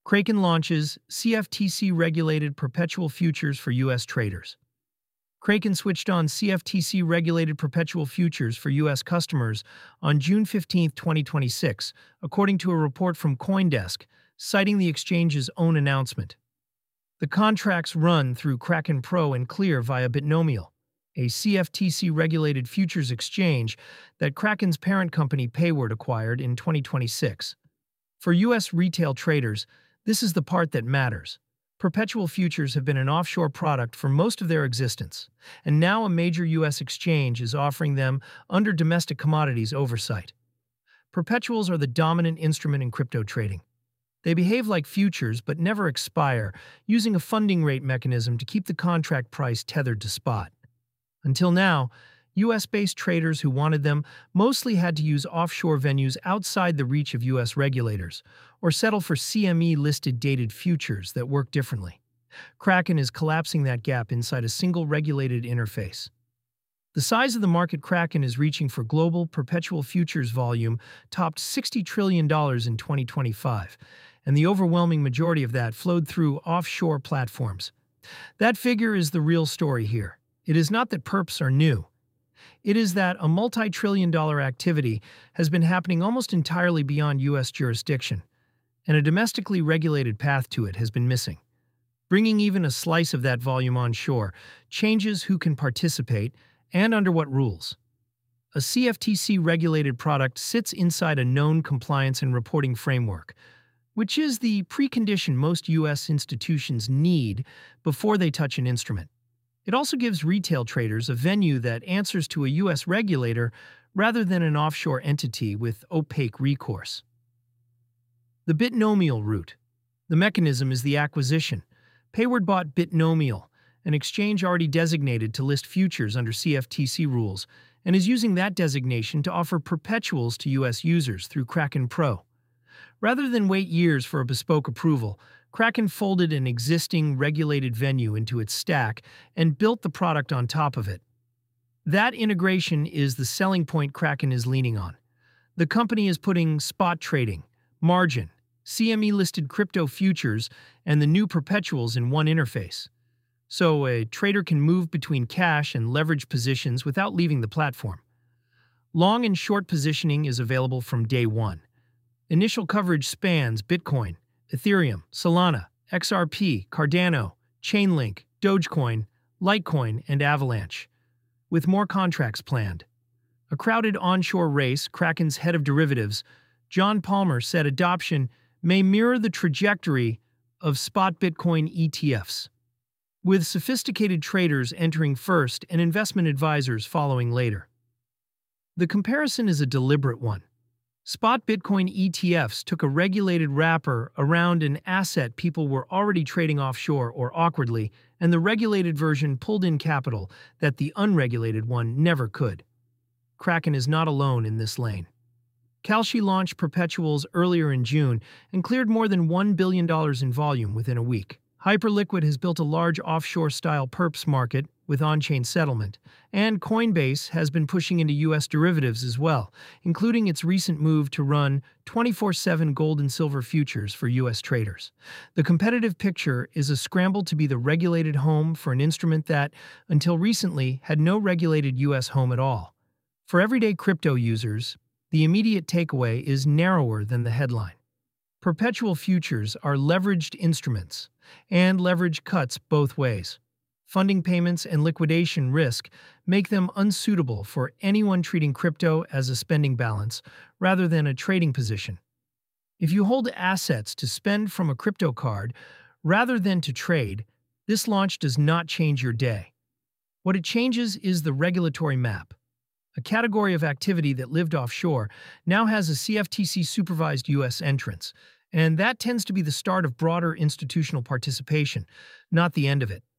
Kraken launches CFTC-regulated perpetual futures for U.S. traders. Kraken switched on CFTC-regulated perpetual futures for U.S. customers on June 15, 2026, according to a report from CoinDesk, citing the exchange's own announcement. The contracts run through Kraken Pro and Clear via Bitnomial, a CFTC-regulated futures exchange that Kraken's parent company Payward acquired in 2026. For U.S. retail traders, this is the part that matters. Perpetual futures have been an offshore product for most of their existence, and now a major U.S. exchange is offering them under domestic commodities oversight. Perpetuals are the dominant instrument in crypto trading. They behave like futures but never expire, using a funding rate mechanism to keep the contract price tethered to spot. Until now, U.S.-based traders who wanted them mostly had to use offshore venues outside the reach of U.S. regulators, or settle for CME-listed dated futures that work differently. Kraken is collapsing that gap inside a single regulated interface. The size of the market Kraken is reaching for global perpetual futures volume topped $60 trillion in 2025, and the overwhelming majority of that flowed through offshore platforms. That figure is the real story here. It is not that perps are new. It is that a multi-trillion-dollar activity has been happening almost entirely beyond U.S. jurisdiction, and a domestically regulated path to it has been missing. Bringing even a slice of that volume onshore changes who can participate and under what rules. A CFTC-regulated product sits inside a known compliance and reporting framework, which is the precondition most U.S. institutions need before they touch an instrument. It also gives retail traders a venue that answers to a U.S. regulator rather than an offshore entity with opaque recourse. The Bitnomial route. The mechanism is the acquisition. Payward bought Bitnomial, an exchange already designated to list futures under CFTC rules, and is using that designation to offer perpetuals to U.S. users through Kraken Pro. Rather than wait years for a bespoke approval, Kraken folded an existing regulated venue into its stack and built the product on top of it. That integration is the selling point Kraken is leaning on. The company is putting spot trading, margin, CME-listed crypto futures, and the new perpetuals in one interface. So a trader can move between cash and leverage positions without leaving the platform. Long and short positioning is available from day one. Initial coverage spans Bitcoin, Ethereum, Solana, XRP, Cardano, Chainlink, Dogecoin, Litecoin, and Avalanche, with more contracts planned. A crowded onshore race, Kraken's head of derivatives, John Palmer, said adoption may mirror the trajectory of spot Bitcoin ETFs, with sophisticated traders entering first and investment advisors following later. The comparison is a deliberate one. Spot Bitcoin ETFs took a regulated wrapper around an asset people were already trading offshore or awkwardly, and the regulated version pulled in capital that the unregulated one never could. Kraken is not alone in this lane. Kalshi launched perpetuals earlier in June and cleared more than $1 billion in volume within a week. Hyperliquid has built a large offshore-style perps market with on-chain settlement, and Coinbase has been pushing into U.S. derivatives as well, including its recent move to run 24/7 gold and silver futures for U.S. traders. The competitive picture is a scramble to be the regulated home for an instrument that, until recently, had no regulated U.S. home at all. For everyday crypto users, the immediate takeaway is narrower than the headline. Perpetual futures are leveraged instruments, and leverage cuts both ways. Funding payments and liquidation risk make them unsuitable for anyone treating crypto as a spending balance rather than a trading position. If you hold assets to spend from a crypto card rather than to trade, this launch does not change your day. What it changes is the regulatory map. A category of activity that lived offshore now has a CFTC-supervised U.S. entrance, and that tends to be the start of broader institutional participation, not the end of it.